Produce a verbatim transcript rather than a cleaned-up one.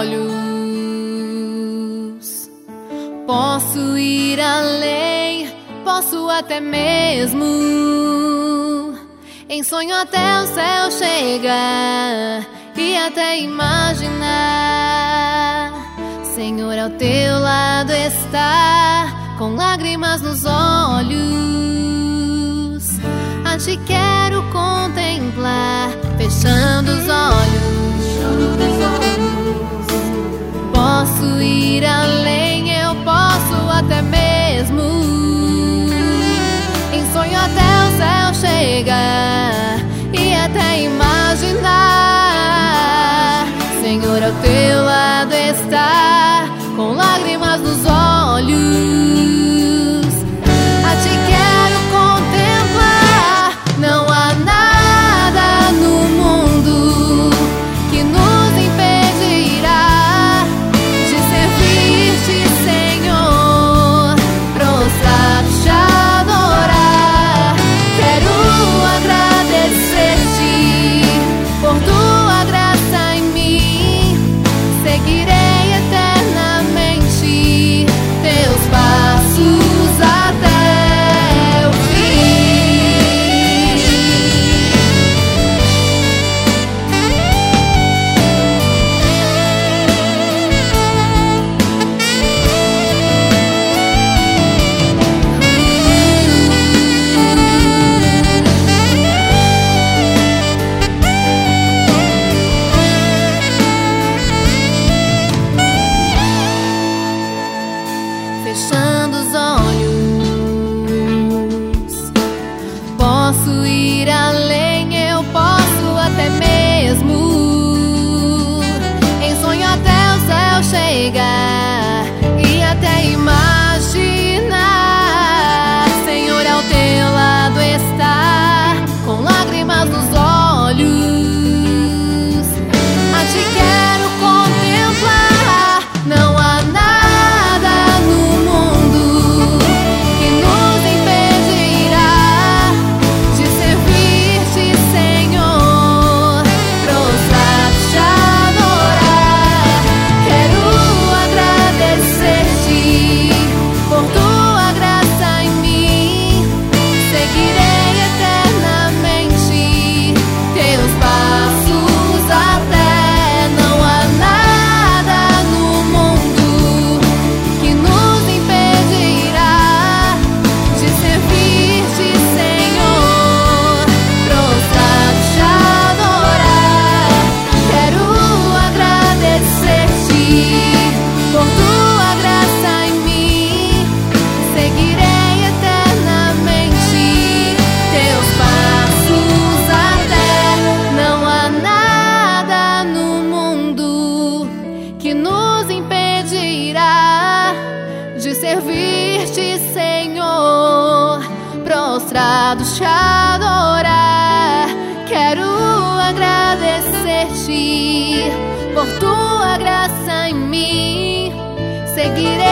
olhos. Posso ir além, posso até mesmo em sonho até o céu chegar e até imaginar. Senhor, ao teu lado estar, com lágrimas nos olhos. A ti quero contemplar, fechando os olhos. Posso ir além, eu posso até mesmo em sonho até o céu chegar e até imaginar. Senhor, ao teu lado estar, com lágrimas nos olhos. A ti quero contemplar. Não há nada no mundo que nos impedirá de servir-te, Senhor, prostrados te adorar. Quero agradecer-te por tua graça em mim. Seguirei eternamente teus passos até o fim. Fechando os olhos, posso ir além, eu posso até mesmo em sonho até o céu chegar e até imaginar. Senhor, ao teu lado estar, com lágrimas nos olhos. A ti quero contemplar. Não há nada no mundo que nos impedirá de servir-te, Senhor, prostrados te adorar. Quero agradecer-te por tua graça em mim. Seguirei eternamente teus passos até. Não há nada no mundo que nos impedirá de servir-te, Senhor, prostrados te adorar. Quero agradecer-te por tua graça em mim. Seguirei eternamente teus passos até. Não há nada no mundo que nos impedirá de servir-te, Senhor, prostrados te adorar. Quero agradecer-te por tua graça em mim. Seguirei